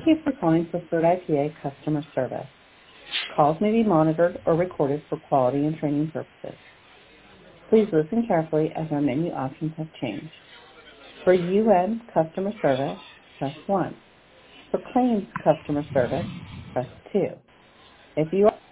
you for calling Preferred IPA customer service. Calls may be monitored or recorded for quality and training purposes. Please listen carefully as our menu options have changed. For UN customer service, press 1. For claims customer service, press 2. If you are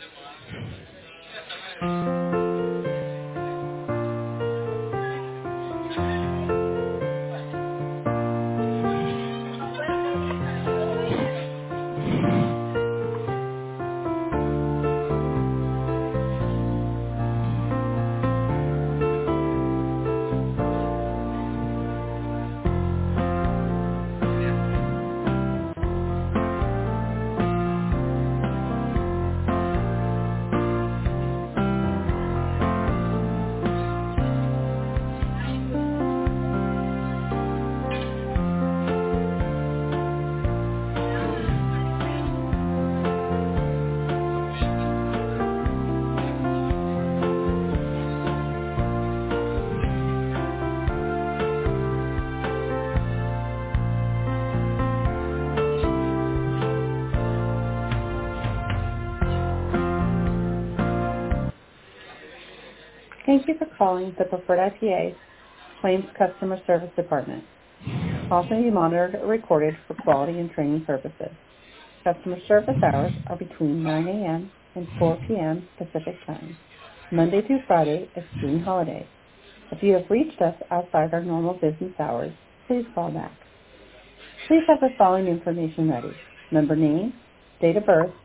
Thank you for calling the Preferred IPA Claims Customer Service Department. Calls may be monitored or recorded for quality and training purposes. Customer service hours are between 9 a.m. and 4 p.m. Pacific Time, Monday through Friday, excluding holidays. If you have reached us outside our normal business hours, please call back. Please have the following information ready: member name, date of birth,